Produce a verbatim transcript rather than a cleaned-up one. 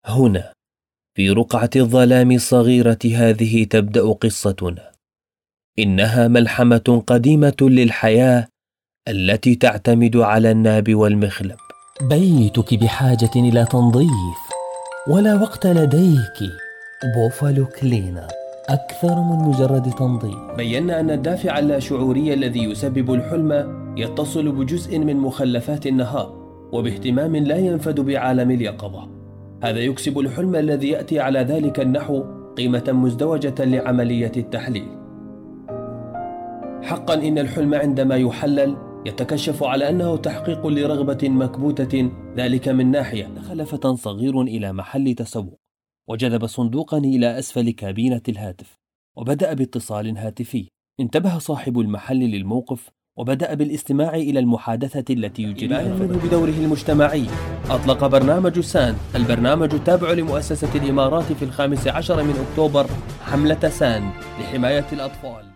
هنا في رقعة الظلام الصغيرة هذه تبدأ قصتنا. إنها ملحمة قديمة للحياة التي تعتمد على الناب والمخلب. بيتك بحاجة إلى تنظيف، ولا وقت لديك. بوفالو كلينر أكثر من مجرد تنظيف. بينا أن الدافع اللاشعوري الذي يسبب الحلم يتصل بجزء من مخلفات النهار وباهتمام لا ينفد بعالم اليقظة. هذا يكسب الحلم الذي يأتي على ذلك النحو قيمة مزدوجة لعملية التحليل. حقا إن الحلم عندما يحلل يتكشف على أنه تحقيق لرغبة مكبوتة. ذلك من ناحية. دخل فتى صغير إلى محل تسوق وجذب صندوقا إلى أسفل كابينة الهاتف وبدأ باتصال هاتفي. انتبه صاحب المحل للموقف وبدأ بالاستماع إلى المحادثة التي يجريها منه بدوره المجتمعي. أطلق برنامج سان، البرنامج التابع لمؤسسة الإمارات في الخامس عشر من أكتوبر، حملة سان لحماية الأطفال.